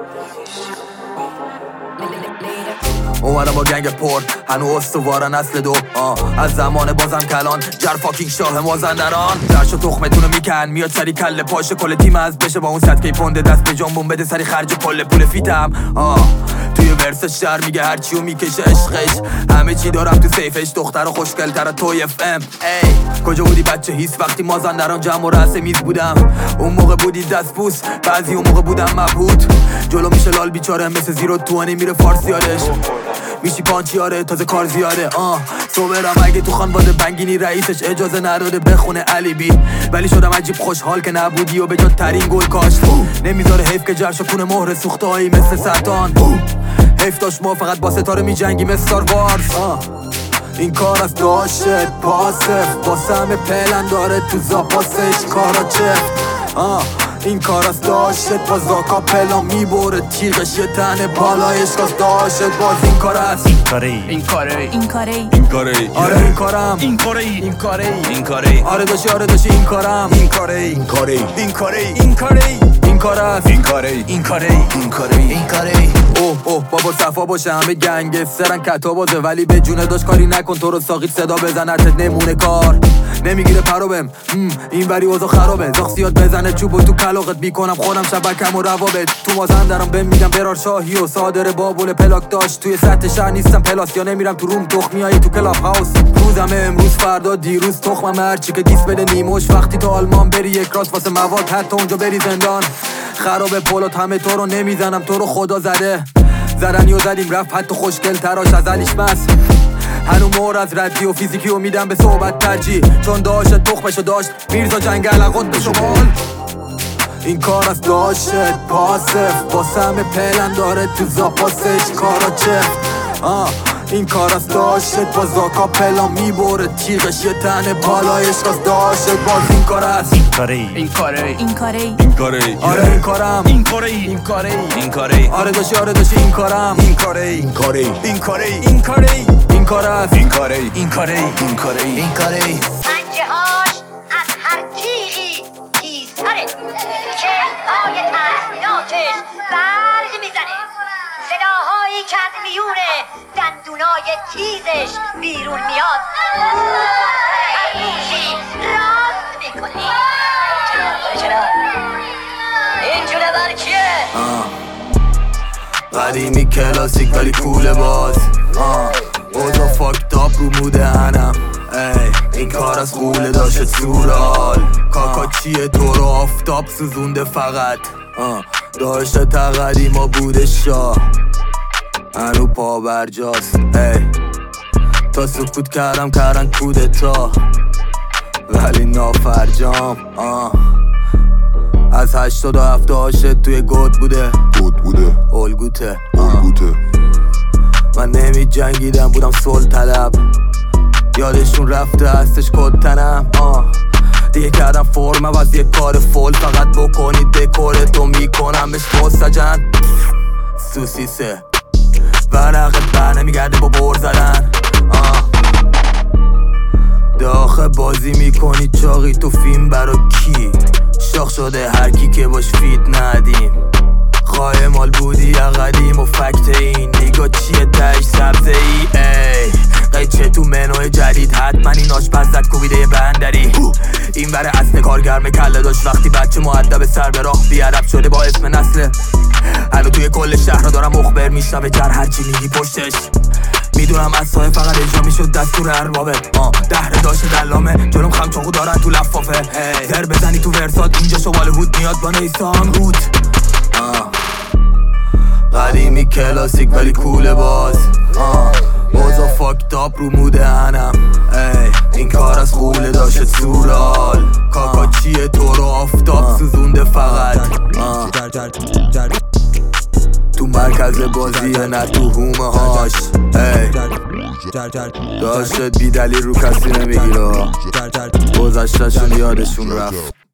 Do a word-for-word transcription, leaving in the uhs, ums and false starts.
اومدم با گنگ پر هنو استوار نسل دو آه. از زمان بازم کلان جر فاکینگ شاه مازندران درش و تخمتونو میکن میاد سری کله پاشه کل تیم از بشه با اون صدکه پونده دست به جنبون بده سری خرج کل پول فیتم آه. توی ورسش شهر میگه هرچیو میکشه عشقش همه چی دارم تو سیفش دختر خوشگل تر توی اف ام ای کجا بودی بچه هیس وقتی مازندران جمع و رأس میز بودم اون موقع بودی دست بوس بعضی اون موقع بودم مبهوت جلو میشه لال بیچاره مثل زیرو توانی میره فارسی یادش میشی پانچیاره تازه کار زیاده آه صبرم اگه تو خانواده بنگینی رئیسش اجازه نداده بخونه علی بی ولی شدم عجیب خوشحال که نبودی و به جا ترین گل کاشت نمیذاره حیف که جرش و کونه مهر سوخته هایی مثل سرطان حیف داشت ما فقط با ستاره میجنگی مثل ستار وارز آه. این کار از داشت پاسف واسه همه پلن داره تو زاپاسش کارا چفت آه. این کار از داشت با زاکا پلا میبره تیغش یه تنه بالایش کاز داشت باز این کار است این کاره این کاره این کاره این کاره آره این کارم این کاره این کاره این کاره آره داشتی آره داشتی این کارم این کاره این کاره این کاره این کاره این کار است این کاره این کاره این کاره این کاره اوه اوه بابا صفا باشه همه گنگسترن کتا بازه ولی به جونه داشت کاری نکن تو رو ساقید صدا بزنتت نمونه کار نمیگیره پرو بهم این وری اوضاع خرابه زاخسیات بزنه چوبو تو کلاقت میکنم خودم شبکم و روابط تو مازندران بهم میگم برار شاهی و صادر بابول پلاک داشت توی سطح شهر نیستم پلاس یا نمیرم تو روم تخمیایی تو کلاب هاوس روزم امروز فردا دیروز تخمم هرچی که دیس بده نیموش وقتی تو آلمان بری یک راست واسه مواد حتی اونجا بری زندان خراب پولات همه تو رو نمیزنم تو رو خدا زده زرنیو زدیم رفت حتی خوشگل تراش از علیش بس هنو مور از ردی و فیزیکی و میدم به صحبت ترجیح چون داشت تخمشو داشت میرزا جنگل قطب شمال این کار از داشت پاسف واسه همه پلن داره تو زاپاسش کارا چفت آه. این کار از داشت با زاکا پلا میبره تیغش یه تنه بالایش کاز داشت باز این کار است این کاره این کاره این کاره این کاره آره این کارم این کاره این کاره این کاره آره داشتی آره داشتی این کارم این کاره این کاره این کاره این کاره این کار است این کاره این کاره این کاره این کاره پنجه هاش از هر تیغی تیزتره چهرهای ترسناکش برق میزنه صداهایی که از میونه دندونای تیزش بیرون میاد هر موشی راست میکنه چرا چرا این جونه بر کیه قدیمی کلاسیک ولی کوله باز اوضا فاکتاپ رو موده هنم ای این کار از قوله داشت سورال کاکا چیه تو رو آفتاب سوزونده فقط داشت تقدی ما بوده شاه هنو پا برجاست ای تا سکوت کردم کردن کودتا ولی نافرجام آه. از هشتاد و هفته هاشت توی گود بوده گود بوده الگوته الگوته من نمی جنگیدم بودم سل طلب یادشون رفته هستش کد تنم آه. دیگه کردم فرم از یه کار فول فقط بکنید دکورتو میکنم بهش مستجن سوسیسه ورقت بر نمیگرده با بر زدن آه. داخل بازی میکنی چاقی تو فیلم برا کی شاخ شده هر کی که باش فیت ندیم خواهی مال بودی یا قدیم و فکت این نگاه چیه تش سبزه ای ای قیچه تو منوی جدید حتما این آشپز زد کوبیده بندری این بره اصل کارگرم کله داشت وقتی بچه مؤدب سر به راه بیادب شده با اسم نسله هنو توی کل شهر را دارم مخبر میشم به جر هرچی میگی پشتش میدونم از سایه فقط اجرا میشد دستور اربابه آه دهره داشت دلامه جلوم خم چاقو دارن تو لفافه زر بزنی تو ورسات اینجا شوال هود میاد با نیسان رود آه. قدیمی کلاسیک ولی کوله باز آه. اوضا فاکتاپ رو موده هنم ای این کار از قوله داشت سورال کاکا چیه تو رو آفتاب سوزونده فقط آه. تو مرکز بازیه نه تو هومه هاش ای داشت بی دلیل رو کسی نمیگیره گذشتشون یادشون رفت